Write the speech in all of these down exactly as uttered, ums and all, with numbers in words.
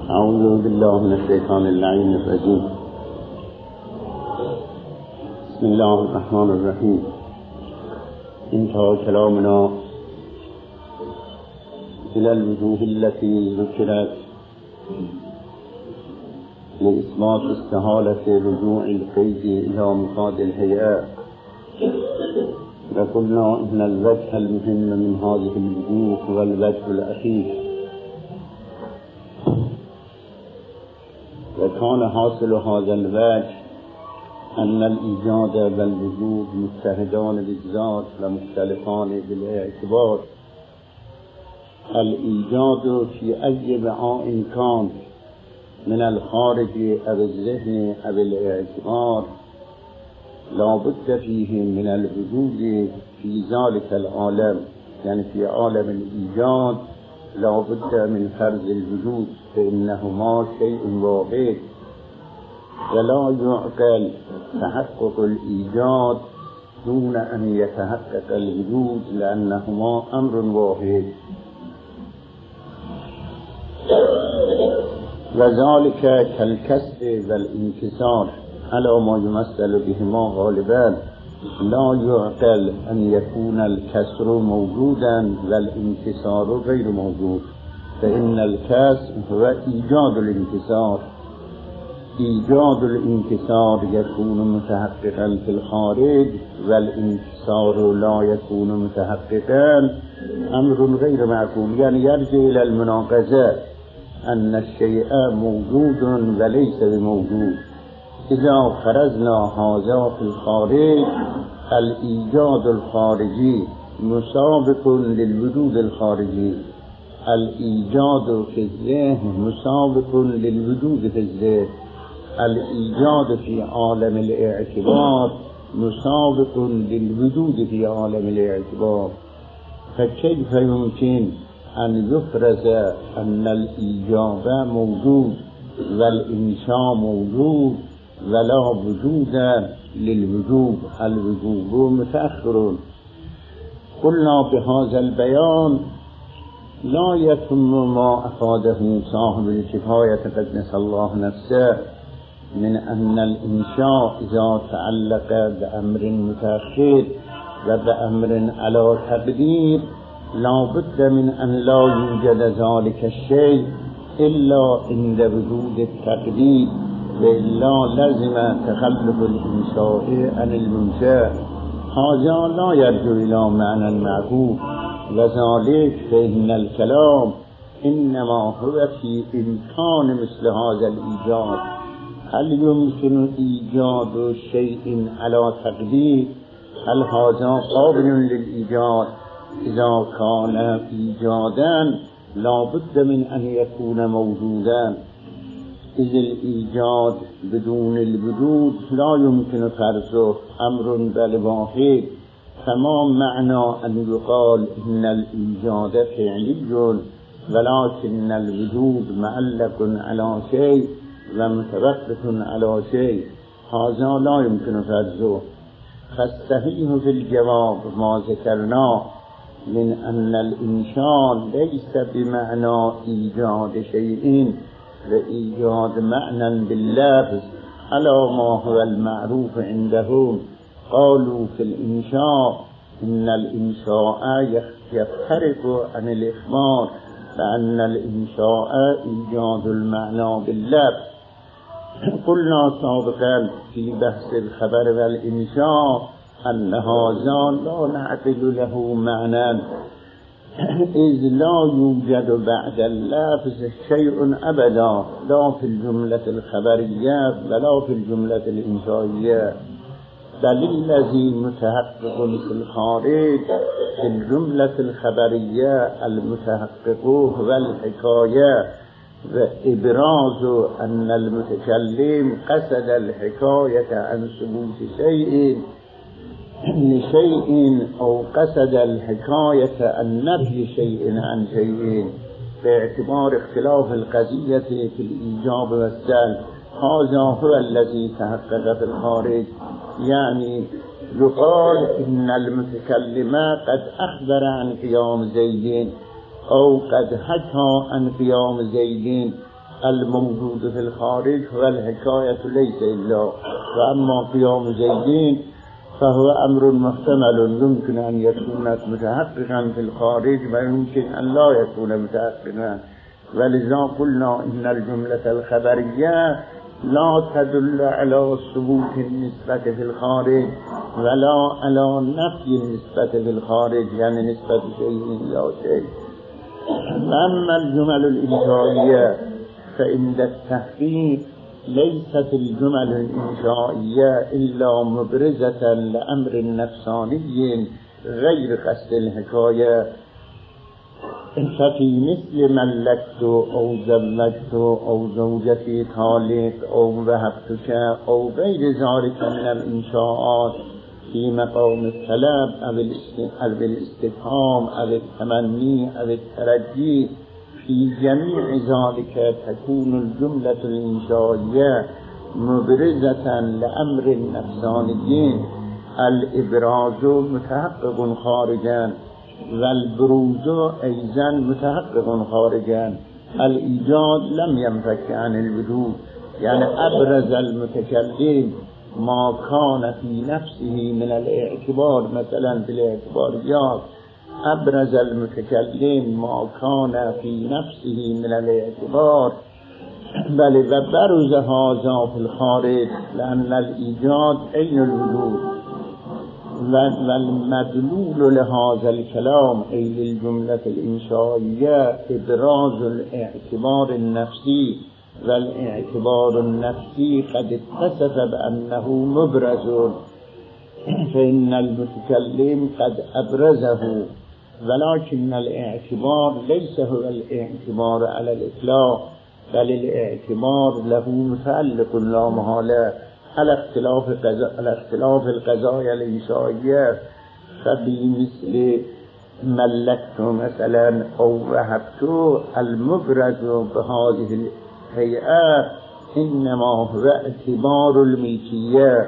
أعوذ بالله من الشيطان اللعين الرجيم. بسم الله الرحمن الرحيم. انتهى كلامنا إلى الوجوه التي ذكرت لإثبات استحالة رجوع القيد إلى مفاد الهيئة، وقلنا إن الوجه المهم من هذه الوجوه هو الوجه الأخير، وكان حاصل هذا الوجه أن الإيجاد والوجود متحدان بالذات ومختلفان بالاعتبار. الإيجاد في أي وعاء كان من الخارج أو الذهن أو الاعتبار لا بد فيه من الوجود في ذلك العالم، يعني في عالم الإيجاد لا بد من فرض الوجود، فإنهما شيء واحد، ولا يعقل تحقق الإيجاد دون أن يتحقق الوجود، لأنهما أمر واحد. وذلك كالكسر والانكسار على ما يمثل بهما غالبا. لا يعقل أن يكون الكسر موجودا والانكسار غير موجود، فإن الكسر هو إيجاد الانكسار. إيجاد الانكسار يكون متحققا في الخارج، والانكسار لا يكون متحققا، أمر غير معقول. يعني يرجع إلى المناقضة أن الشيء موجود وليس بموجود. إذا فرضنا هذا في الخارج، الإيجاد الخارجي مسابق للوجود الخارجي، الإيجاد في الذهن مسابق للوجود في الذهن، الإيجاد في عالم الاعتبار مسابق للوجود في عالم الاعتبار. فكيف يمكن أن يفرض أن الإيجاد موجود والإنشاء موجود ولا وجود للوجود؟ الوجود متأخر. قلنا بهذا البيان لا يتم ما أفاده صاحب الكفاية قدس الله نفسه من أن الإنشاء إذا تعلق بأمر متأخر وبأمر على تقدير لا بد من أن لا يوجد ذلك الشيء إلا عند وجود التقدير، وإلا لازم تخلف الإنشاء عن المنشأ. هذا لا يرجع إلى معنى معقول، وذلك فإن الكلام إنما هو في إمكان مثل هذا الإيجاد. هل يمكن إيجاد شيء على تقدير؟ هل هذا قابل للإيجاد؟ إذا كان إيجادا لا بد من أن يكون موجودا، إذ الإيجاد بدون الوجود لا يمكن فرضه، أمر بل واحد. فما معنى أن يقال إن الإيجاد فعلي ولكن الوجود معلق على شيء ومتوقف على شيء؟ هذا لا يمكن فرضه. فالصحيح في الجواب ما ذكرناه من أن الإنشاء ليس بمعنى إيجاد شيء، لإيجاد معنى باللفظ على ما هو المعروف عندهم. قالوا في الإنشاء إن الإنشاء يفترق عن الإخبار، لأن الإنشاء إيجاد المعنى باللفظ. قلنا سابقا في بحث الخبر والإنشاء أن هذا لا نعقل له معنى، إذ لا يوجد بعد اللفظ شيء أبدا، لا في الجملة الخبرية ولا في الجملة الإنشائية، بل الذي متحقق في الخارج في الجملة الخبرية المتحقق هو الحكاية، وإبراز أن المتكلم قصد الحكاية عن ثبوت شيء لشيء أو قصد الحكاية عن نفي شيء عن شيء، باعتبار اختلاف القضية في الإيجاب والسلب. هذا هو الذي تحقق في الخارج. يعني يقال إن المتكلم قد أخبر عن قيام زيد أو قد حكى عن قيام زيد الموجود في الخارج هو الحكاية ليس إلا، وأما قيام زيدين فهو أمر محتمل يمكن أن يكون متحققا في الخارج ويمكن أن لا يكون متحققا، ولذا قلنا إن الجملة الخبرية لا تدل على ثبوت النسبة في الخارج ولا على نفي النسبة في الخارج، يعني نسبة شيء إلى شيء. أما الجمل الإنشائية فإن التحقيق ليست الجمل الإنشائية إلا مبرزة لأمر نفساني غير قصد الحكاية، ففي مثل ملكت أو زوجت أو زوجتي طالق أو وهبتك أو غير ذلك من الإنشاءات في مقام الطلب أو الاستفهام أو التمني أو الترجي، في جميع ذلك تكون الجملة الإنشائية مبرزة لأمر نفساني الإبراز متحقق خارجا والبروز أيضا متحقق خارجا. الإيجاد لم ينفك عن الوجود، يعني أبرز المتكلم ما كان في نفسه من الاعتبار، مثلا في الاعتباريات أبرز المتكلم ما كان في نفسه من الاعتبار، بل وبرز هذا في الخارج، لأن الإيجاد عين الوجود، والمدلول لهذا الكلام أي للجملة الإنشائية إبراز الاعتبار النفسي، والاعتبار النفسي قد اتصف بأنه مبرز، فإن المتكلم قد أبرزه، ولكن الاعتبار ليس هو الاعتبار على الإطلاق، بل الاعتبار له متعلق لا محالة على اختلاف على اختلاف القضايا الإنشائية. فبمثل ملكت مثلا أو وهبت المبرز بهذه الهيئة إنما هو اعتبار الملكية.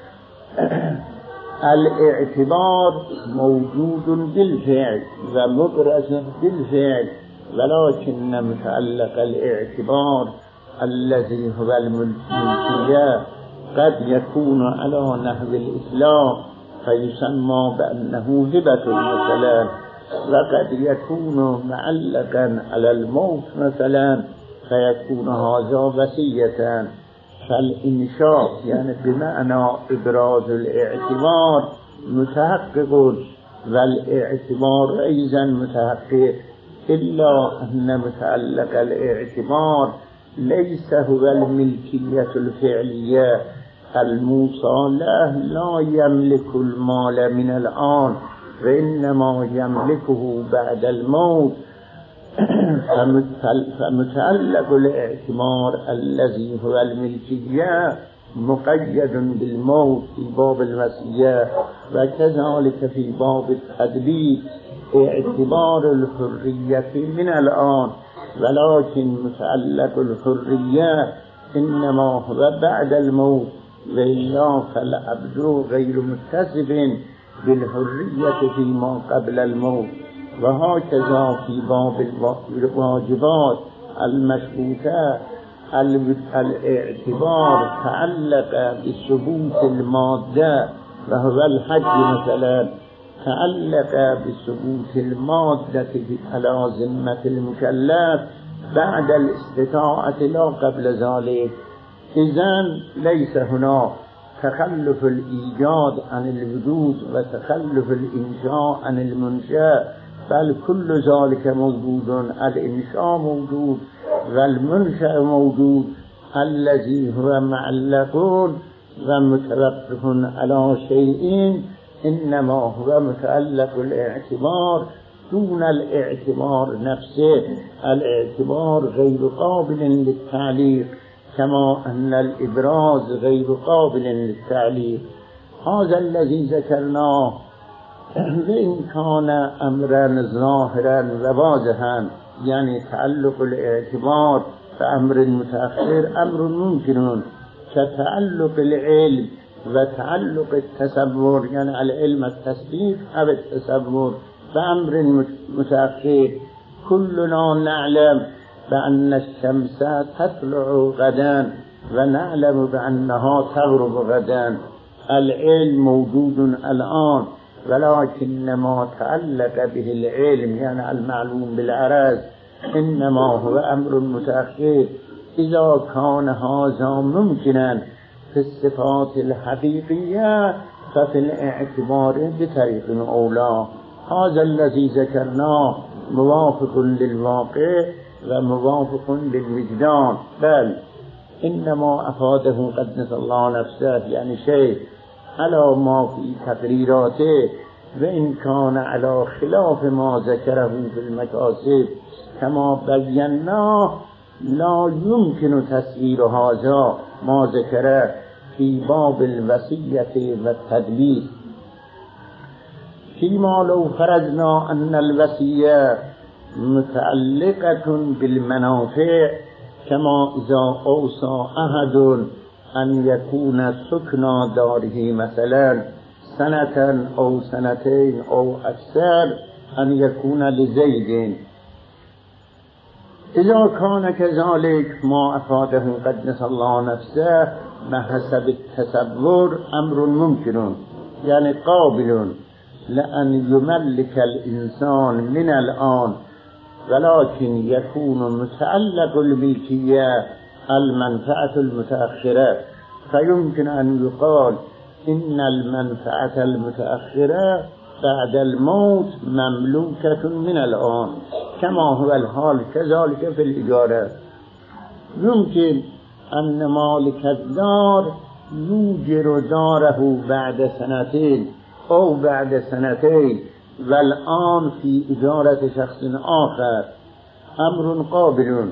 الاعتبار موجود بالفعل ومبرز بالفعل، ولكن متعلق الاعتبار الذي هو الملكية قد يكون على نحو الإسلام فيسمى بأنه هبة مثلا، وقد يكون معلقا على الموت مثلا فيكون هذا وصية. فالإنشاء يعني بمعنى إبراز الاعتبار متحقق، والاعتبار أيضا متحقق، إلا أن متعلق الاعتبار ليس هو الملكية الفعلية. الموصى له لا يملك المال من الآن، وإنما يملكه بعد الموت. فمتعلق الاعتبار الذي هو الملكية مقيد بالموت في باب الوصية، وكذلك في باب التدبير اعتبار الحرية من الآن، ولكن متعلق الحرية إنما هو بعد الموت، وإلا فالعبد غير متصف بالحرية فيما قبل الموت. وهكذا في باب الواجبات المشروطة الاعتبار تعلق بثبوت المادة، وهو الحج مثلا تعلق بثبوت المادة على ذمة المكلف بعد الاستطاعة لا قبل ذلك. إذن ليس هناك تخلف الإيجاد عن الوجود وتخلف الإنشاء عن المنشأ، بل كل ذلك موجود. الإنشاء موجود والمنشأ موجود، الذي هو معلق ومتوقف على شيء إنما هو متعلق الاعتبار دون الاعتبار نفسه. الاعتبار غير قابل للتعليق، كما أن الإبراز غير قابل للتعليق. هذا الذي ذكرناه وإن كان أمرا ظاهرا وواضحا، يعني تعلق الاعتبار فأمر متأخر أمر ممكن، كتعلق العلم وتعلق التصور، يعني العلم التصديق أو التصور فأمر متأخر. كلنا نعلم بأن الشمس تطلع غدا ونعلم بأنها تغرب غدا. العلم موجود الآن ولكن ما تعلق به العلم يعني المعلوم بالعرض إنما هو أمر متأخر. إذا كان هذا ممكنا في الصفات الحقيقية ففي الاعتبار بطريق أولى. هذا الذي ذكرناه موافق للواقع وموافق للوجدان، بل إنما أفاده قدس الله نفسه يعني شيء على ما في تقريراته وإن كان على خلاف ما ذكره في المكاسب كما بينا لا يمكن تسوير هذا ما ذكره في باب الوصية والتدبير. فيما لو فرضنا أن الوصية متعلقة بالمنافع كما إذا أوصى أحد أن يكون سكن داره مثلا سنة أو سنتين أو أكثر أن يكون لزيد، إذا كان كذلك ما أفاده قدس الله نفسه بحسب التصور أمر ممكن يعني قابل لأن يملك الإنسان من الآن، ولكن يكون متعلق الملكية المنفعة المتأخرة، فيمكن أن يقال إن المنفعة المتأخرة بعد الموت مملوكة من الآن كما هو الحال كذلك في الإجارة. يمكن أن مالك الدار يوجر داره بعد سنتين أو بعد سنتين والآن في إجارة شخص آخر، أمر قابل.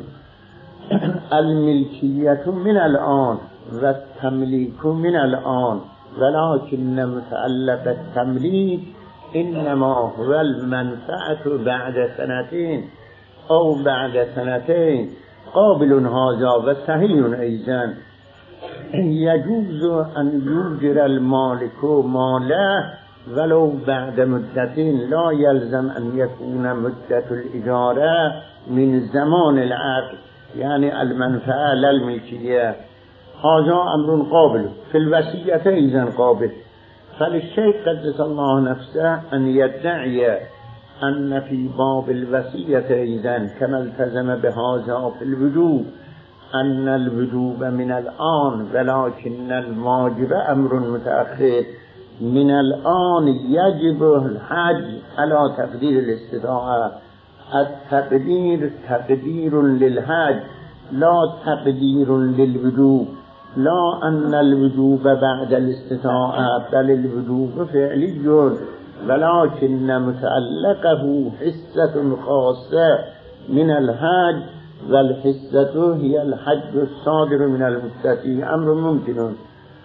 الملكية من الآن والتمليك من الآن، ولكن متعلق التمليك إنما هو المنفعة بعد سنتين أو بعد سنتين. قابل هذا وسهل أيضا. يجوز أن يوجر المالك ماله ولو بعد مدة، لا يلزم أن يكون مدة الإجارة من زمان العقد يعني المنفعة للملكية. هذا أمر قابل. في الوصية أيضا قابل. فللشيخ قدس الله نفسه أن يدعي أن في باب الوصية أيضا كما التزم بهذا في الوجوب أن الوجوب من الآن ولكن الواجب أمر متأخر. من الآن يجب الحج على تقدير الاستطاعة. التقدير تقدير للحج لا تقدير للوجوب، لا أن الوجوب بعد الاستطاعة بل الوجوب فعلي ولكن متعلقه حصة خاصة من الحج والحصة هي الحج الصادر من المتقي، أمر ممكن.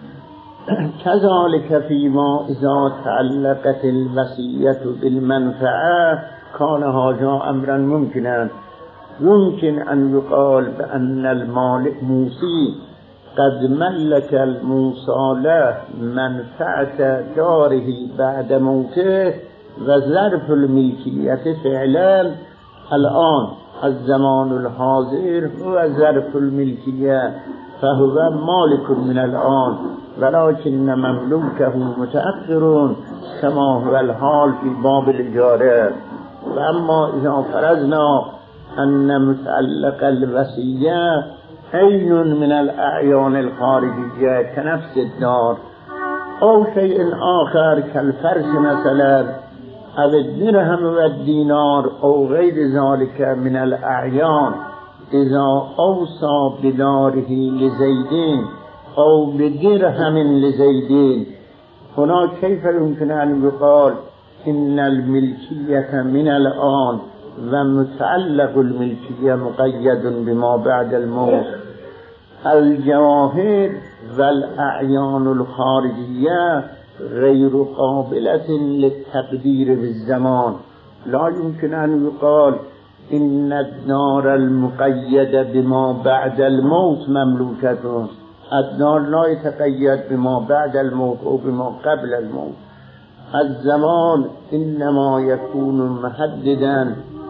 كذلك فيما إذا تعلقت الوصية بالمنفعة كان هذا أمرا ممكنا. يمكن أن يقال بأن المالك موصي قد ملك الموصى له منفعة داره بعد موته وظرف الملكية فعلا الآن الزمان الحاضر هو ظرف الملكية فهو مالك من الآن ولكن مملوكه متأخر كما هو الحال في باب الإجارة. وأما إذا فرضنا أن متعلق الوصية عين من الأعيان الخارجية كنفس الدار أو شيء آخر كالفرش مثلا أو الدرهم والدينار أو غير ذلك من الأعيان، إذا أوصى بداره لزيدين أو بدرهم لزيدين، هنا كيف يمكن أن يقال إن الملكية من الآن ومتعلق الملكية مقيد بما بعد الموت؟ الجواهر والأعيان الخارجية غير قابلة للتقدير بالزمان. لا يمكن أن يقال إن الدار المقيدة بما بعد الموت مملوكة. الدار لا يتقيد بما بعد الموت أو بما قبل الموت. الزمان إنما يكون محددا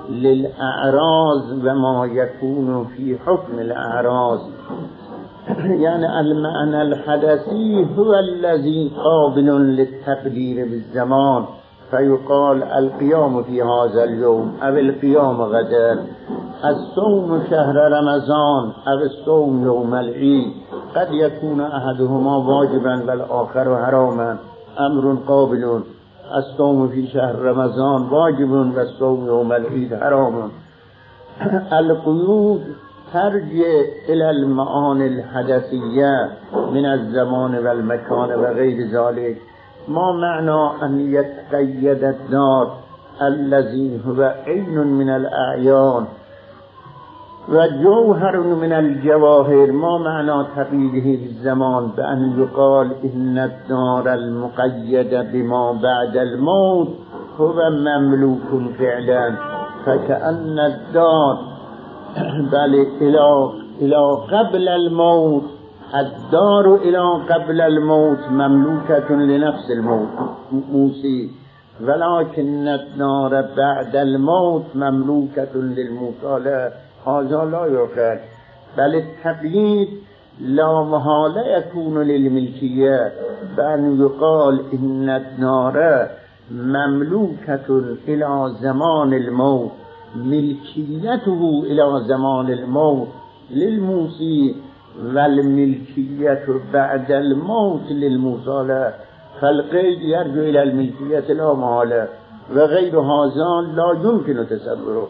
للأعراض وما يكون في حكم الأعراض. يعني المعنى الحدثي هو الذي قابل للتقدير بالزمان، فيقال القيام في هذا اليوم أو القيام غدا، الصوم شهر رمضان أو الصوم يوم العيد. قد يكون أحدهما واجبا والآخر حراما، أمر قابل. الصوم في شهر رمضان واجب والصوم يوم العيد حرام. القيود ترجع إلى المعاني الحدثية من الزمان والمكان وغير ذلك. ما معنى أن يتقيد الدار الذي هو عين من الأعيان وجوهر من الجواهر؟ ما معنى تقييده بالزمان بأن يقال إن الدار المقيد بما بعد الموت هو مملوك فعلا، فكأن الدار بل إلى إلى قبل الموت، الدار إلى قبل الموت مملوكة لنفس الموت موسي، ولكن الدار بعد الموت مملوكة للموتى. لا، هذا لا يوجد، بل التقييد لا محالة يكون للملكية، بأن يقال إن الدار مملوكة إلى زمان الموت، ملكيته إلى زمان الموت للموصي، والملكية بعد الموت للموصى، فالقيد يرجع إلى الملكية لا محالة، وغير هذا لا يمكن تصوره.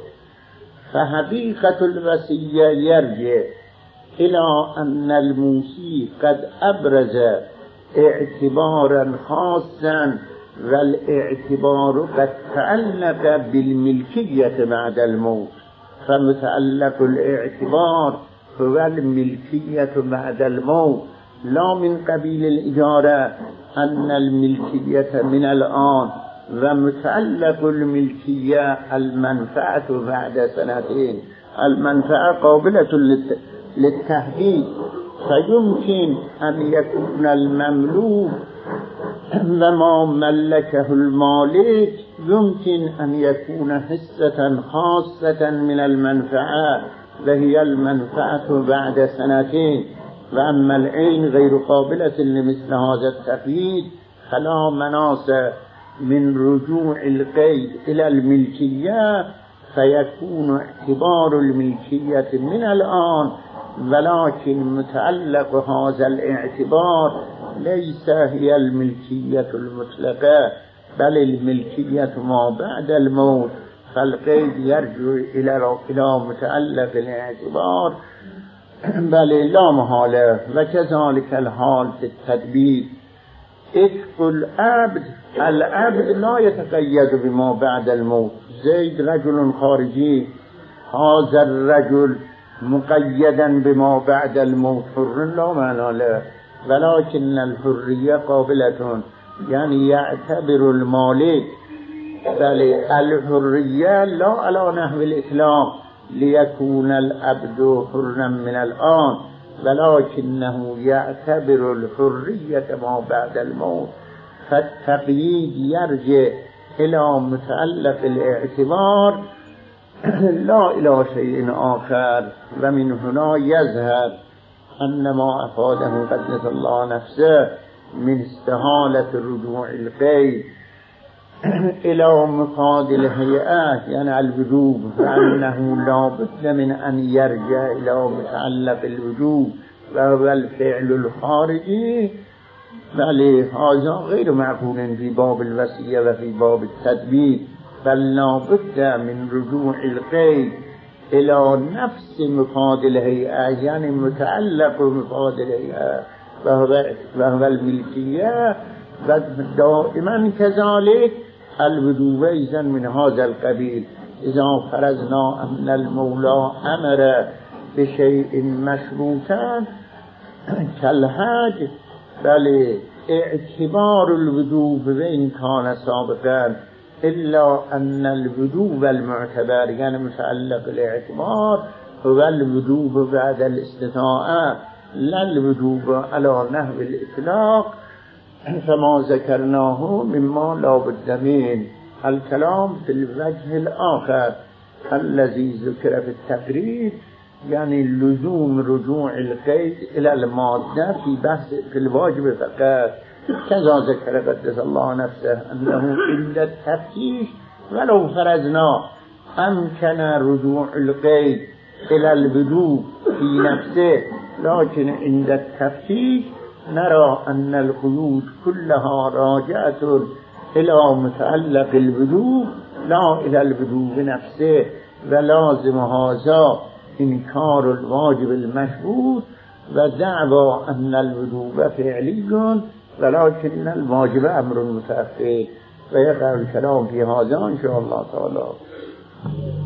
فحقيقة الوصية يرجع إلى أن الموصي قد أبرز اعتبارا خاصا، والاعتبار قد تعلق بالملكية بعد الموت، فمتعلق الاعتبار هو الملكية بعد الموت، لا من قبيل الإجارة أن الملكية من الآن، ومتعلق الملكية المنفعة بعد سنتين. المنفعة قابلة للتحديد، فيمكن أن يكون المملوك وما ملكه المالك يمكن أن يكون حصة خاصة من المنفعة، وهي المنفعة بعد سنتين. وأما العين غير قابلة لمثل هذا التقييد، فلا مناص من رجوع القيد إلى الملكية، فيكون اعتبار الملكية من الآن، ولكن متعلق هذا الاعتبار ليس هي الملكية المطلقة، بل الملكية ما بعد الموت، فالقيد يرجع إلى إلى متعلق الاعتبار بل لا محالة. وكذلك الحال في التدبير. اتق العبد، العبد لا يتقيد بما بعد الموت. زيد رجل خارجي، هذا الرجل مقيدا بما بعد الموت، حر لا معنى له، ولكن الحرية قابلة، يعني يعتبر المالك. بل الحرية لا على نحو الإطلاق ليكون العبد حرا من الآن، ولكنه يعتبر الحرية ما بعد الموت. فالتقييد يرجع إلى متعلق الاعتبار لا إلى شيء آخر. ومن هنا يظهر أن ما أفاده قدس الله نفسه من استحالة رجوع القيد إلى مفاد الهيئة، يعني الوجوب، فأنه لا بد من أن يرجع إلى متعلق الوجوب وهو الفعل الخارجي. بل هذا غير معقول في باب الوصية وفي باب التدبير، بل لا بد من رجوع القيد إلى نفس مفاد الهيئة، يعني متعلق مفاد الهيئة وهو, وهو الملكية. ودائما كذلك الوجوب إذن من هذا القبيل. إذا فرضنا أن المولى أمر بشيء مشروطا كالحج، بل اعتبار الوجوب وإن كان سابقا، إلا أن الوجوب المعتبر يعني متعلق الاعتبار هو الوجوب بعد الاستطاعة، لا الوجوب على نحو الإطلاق، فما ذكرناه مما لا بد منه. الكلام في الوجه الآخر الذي ذكر في التقريب يعني لزوم رجوع القيد إلى المادة في بحث في الواجب فقط. كذا ذكر قدس الله نفسه أنه عند التفتيش ولو فرضنا أمكن رجوع القيد إلى البدو في نفسه، لكن عند التفتيش نرى أن القيود كلها راجعة إلى متعلق البدو لا إلى البدو بنفسه، ولازم هذا إنكار الواجب المشهود ودعوى أن الوجوب فعلي ولكن الواجب أمر متأخر. ويقع الكلام في هذا إن شاء الله تعالى.